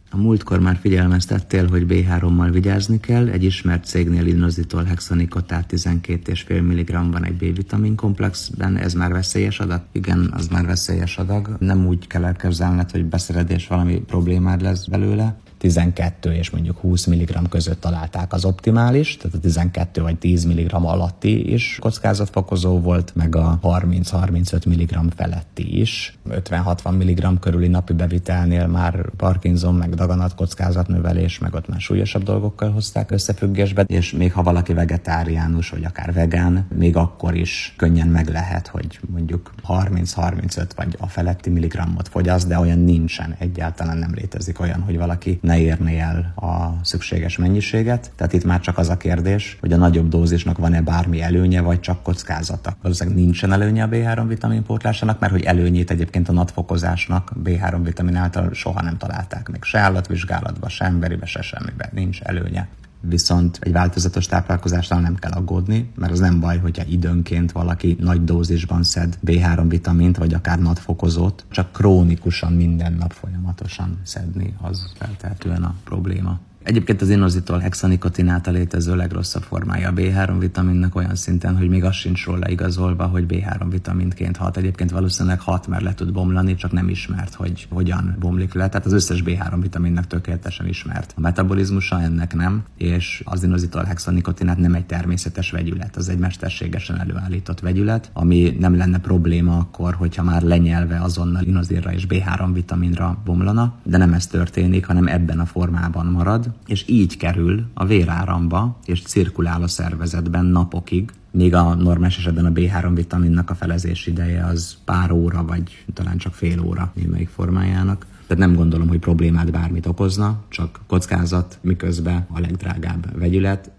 A múltkor már figyelmeztettél, hogy B3-mal vigyázni kell. Egy ismert cégnél inositol hexanikotát 12,5 mg van egy B-vitamin komplexben. Ez már veszélyes adag? Igen, az már veszélyes adag. Nem úgy kell elképzelned, hogy beszeredés valami problémád lesz belőle. 12 és mondjuk 20 mg között találták az optimális, tehát a 12 vagy 10 mg alatti is kockázatfokozó volt, meg a 30-35 mg feletti is. 50-60 mg körüli napi bevitelnél már Parkinson, meg daganat kockázatnövelés, meg ott már súlyosabb dolgokkal hozták összefüggésbe, és még ha valaki vegetáriánus, vagy akár vegán, még akkor is könnyen meg lehet, hogy mondjuk 30-35 vagy a feletti milligrammot fogyaszt, de olyan nincsen, egyáltalán nem létezik olyan, hogy valaki ne érné el a szükséges mennyiséget. Tehát itt már csak az a kérdés, hogy a nagyobb dózisnak van-e bármi előnye, vagy csak kockázata. Valószínűleg nincsen előnye a B3 vitamin pótlásának, mert hogy előnyét egyébként a NAD-fokozásnak B3 vitamin által soha nem találták meg. Se állatvizsgálatban, se emberibe, se semmiben. Nincs előnye. Viszont egy változatos táplálkozásnál nem kell aggódni, mert az nem baj, hogyha időnként valaki nagy dózisban szed B3 vitamint, vagy akár NAD-fokozót, csak krónikusan minden nap folyamatosan szedni, az feltehetően a probléma. Egyébként az inositol hexanikotin által létező legrosszabb formája a B3 vitaminnak olyan szinten, hogy még az sincs róla igazolva, hogy B3 vitamintként hat. Egyébként valószínűleg hat, mert le tud bomlani, csak nem ismert, hogy hogyan bomlik le. Tehát az összes B3 vitaminnak tökéletesen ismert. A metabolizmusa ennek nem, és az inositol hexanikotinát nem egy természetes vegyület, az egy mesterségesen előállított vegyület, ami nem lenne probléma akkor, hogyha már lenyelve azonnal inozirra és B3 vitaminra bomlana, de nem ez történik, hanem ebben a formában marad, és így kerül a véráramba, és cirkulál a szervezetben napokig, míg a normális esetben a B3 vitaminnak a felezés ideje az pár óra, vagy talán csak fél óra némelyik formájának. Tehát nem gondolom, hogy problémát bármit okozna, csak kockázat, miközben a legdrágább vegyület.